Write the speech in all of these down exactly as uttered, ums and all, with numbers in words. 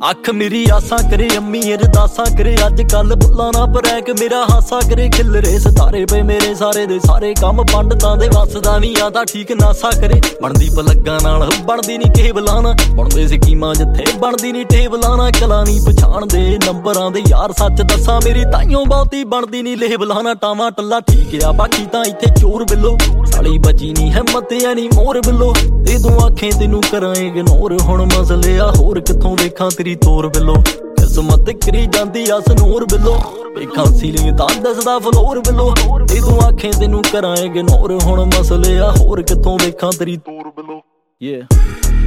अख मेरी आसा करे अम्मी अरदासा करे अज कल बुला ना परैक मेरा हासा करे खिलरे सितारे पे मेरे सारे दे सारे काम पंडतां दे वसदा नी आदा ठीक नासा करे बनदी पलग्गां नाल बनदी नी केबलाना बनदे स्कीमां जिथे बनदी नी टेबलाना कला नी पछाण दे नंबरां दे यार सच दसा मेरी ताइयों बहुती बनदी नी लेबलाना टावा टल्ला ठीक आ बाकी तां इत्थे चोर बिल्लो साली बची नी हिम्मत यानी मोर बिल्लो ते तू आखें तेनू करां इग्नोर हुण मसले आ होर कित्थों वेखां तेरी तोर बिल्लो किस्मत करी जांदी आ सनूर बिल्लो वेखां सीलिंग तां दसदा फ्लोर बिल्लो ते तू आखें तेनू करां इग्नोर हुण मसले आ होर कित्थों वेखां तेरी तोर बिल्लो yeah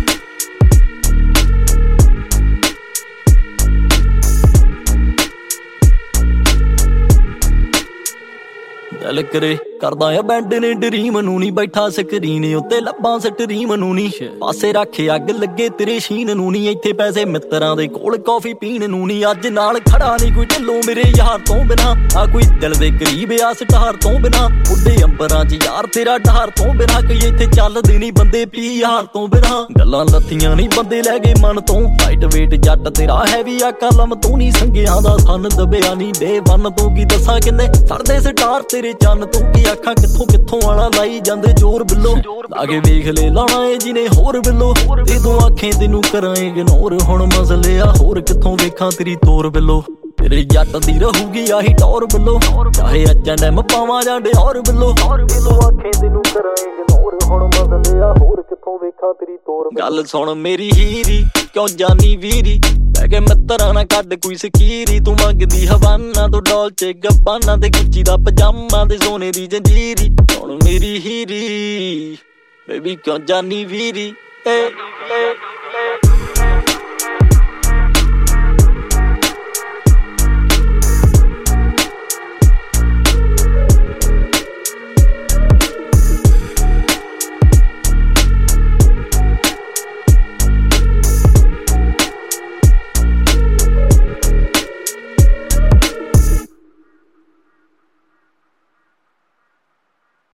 दिल करे करदा आ बैंड ने ड्रीम नू नी बैठा स्क्रीन उत्ते लब्बां स्ट्रीम नू नी पासे रखे अग लगे तेरे शीन नू नी इत्थे पैसे मित्रां दे कोल कॉफी पीण नू नी अज नाल खड़ा नी कोई ढिल्लो मेरे यार तो बिना आ कोई दिल दे करीब आ स्टार तो बिना उड्डे अंबरां च यार तेरा डहार तो बिना कोई इत्थे चलदे नी बंदे पी यार तो बिना गल्लां लत्थियां नी बंदे लै गए मन तो लाइट वेट जट तेरा हैवी आ कलम तू नी संगियां दा सन दबिया नी डे वन तो की दसां किन्ने सड़दे स्टार तेरे चन्न तू की आखा कित्थों कित्थों आला लाई जांदे जोर बिल्लो लागे वेख ले लाना ए जिने होर बिल्लो ते तू आखें तेनू करां इग्नोर हुण मसले आ होर कित्थों वेखां तेरी तोर बिल्लो तेरे जट दी रहूगी आही टौर बिल्लो चाहे एच एंड एम पावां जां डोर बिल्लो तू आखें तेनू करां इग्नोर हुण मसले आ होर कित्थों वेखां तेरी तोर गल सुण मेरी हीरी क्यों जानी वीरी के मित्रा ना कड कोई सकीरी तू मंगदी हवाना तो डॉल्चे गब्बाना ते गुच्ची दा पजामा ते सोने दी जंजीरी हुण मेरी हीरी बेबी क्यों जानी वीरी ए, ए,